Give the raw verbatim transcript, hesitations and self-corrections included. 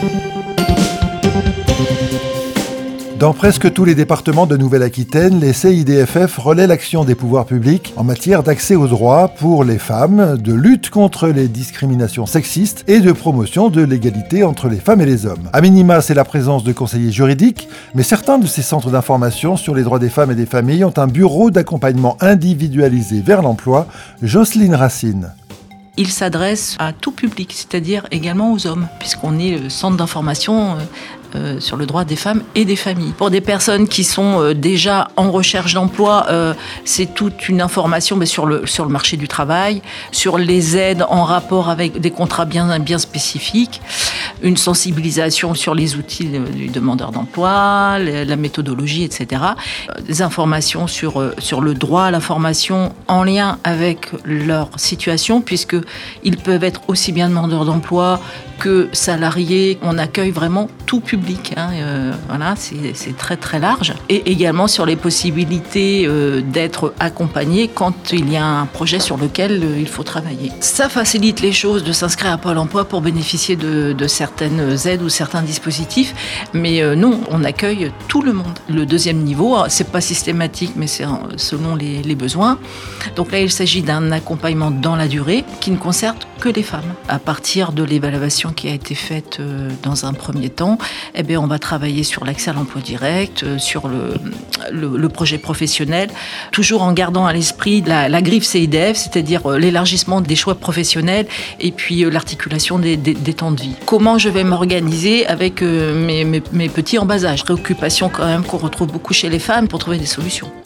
Dans presque tous les départements de Nouvelle-Aquitaine, les C I D F F relaient l'action des pouvoirs publics en matière d'accès aux droits pour les femmes, de lutte contre les discriminations sexistes et de promotion de l'égalité entre les femmes et les hommes. À minima, c'est la présence de conseillers juridiques, mais certains de ces centres d'information sur les droits des femmes et des familles ont un bureau d'accompagnement individualisé vers l'emploi. Jocelyne Racine. Il s'adresse à tout public, c'est-à-dire également aux hommes, puisqu'on est le centre d'information euh, sur le droit des femmes et des familles. Pour des personnes qui sont euh, déjà en recherche d'emploi, euh, c'est toute une information mais sur, le, sur le marché du travail, sur les aides en rapport avec des contrats bien, bien spécifiques, une sensibilisation sur les outils du demandeur d'emploi, la méthodologie, et cetera. Des informations sur, sur le droit à la formation en lien avec leur situation, puisque ils peuvent être aussi bien demandeurs d'emploi que salariés. On accueille vraiment tout public. Hein. Euh, voilà, c'est, c'est très très large. Et également sur les possibilités euh, d'être accompagné quand il y a un projet sur lequel euh, il faut travailler. Ça facilite les choses de s'inscrire à Pôle emploi pour bénéficier de, de certaines aides ou certains dispositifs. Mais euh, non, on accueille tout le monde. Le deuxième niveau, c'est pas systématique, mais c'est selon les, les besoins. Donc là, il s'agit d'un accompagnement dans la durée qui ne concerne que les femmes. À partir de l'évaluation qui a été faite euh, dans un premier temps, eh bien, on va travailler sur l'accès à l'emploi direct, euh, sur le, le, le projet professionnel, toujours en gardant à l'esprit la, la griffe C I D F, c'est-à-dire euh, l'élargissement des choix professionnels et puis euh, l'articulation des, des, des temps de vie. Comment je vais m'organiser avec euh, mes, mes, mes petits en bas âge? Préoccupation quand même qu'on retrouve beaucoup chez les femmes pour trouver des solutions.